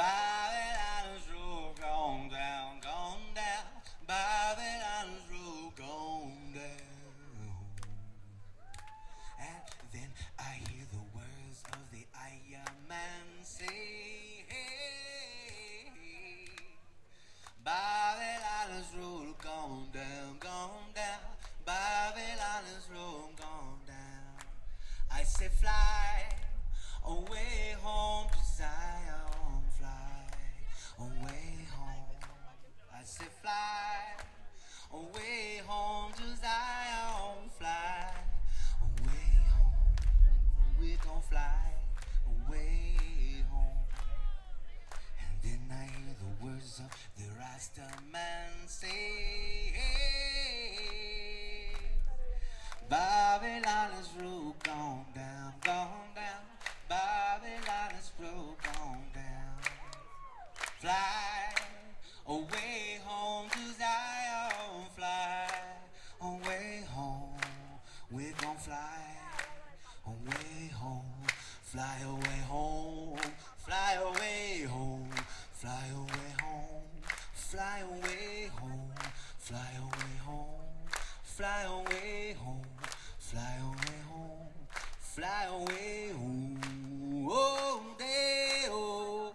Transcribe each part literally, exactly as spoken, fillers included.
Babylon's rule gone down, gone down. Babylon's rule gone down. And then I hear the words of the Iron Man say, hey, Babylon's rule gone down, gone down. Babylon's rule gone down. I say fly away home to Zion, fly away home. I say fly away home to Zion, fly away home. We gon' fly away home. And then I hear the words of the Rasta man say, hey, Babylon is rule gone down, gone down. Babylon is rule gone down. Fly away home to Zion, fly away home. We're gon' fly away home, fly away home, fly away home, fly away home, fly away home, fly away home, fly away home, fly away home, fly away home. Oh, Deo,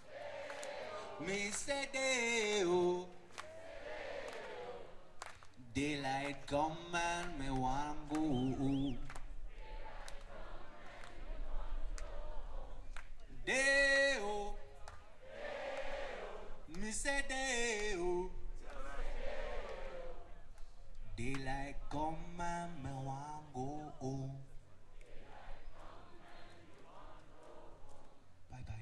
me say Deo. Daylight come and me want go. Deo, me say Deo. Daylight come and me want go home. Bye bye.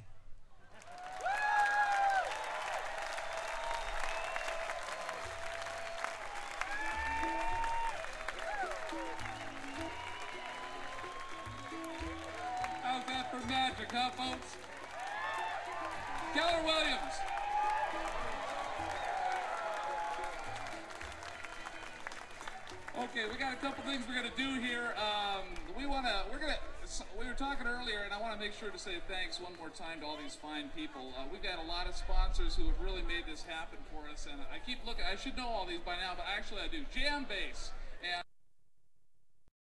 How's that for magic, huh, folks? Keller Williams. Okay, we got a couple things we're gonna do here. Um, we wanna, we're gonna, we were talking earlier, and I want to make sure to say thanks one more time to all these fine people. Uh, we've got a lot of sponsors who have really made this happen for us, and I keep looking. I should know all these by now, but actually I do. Jam Base.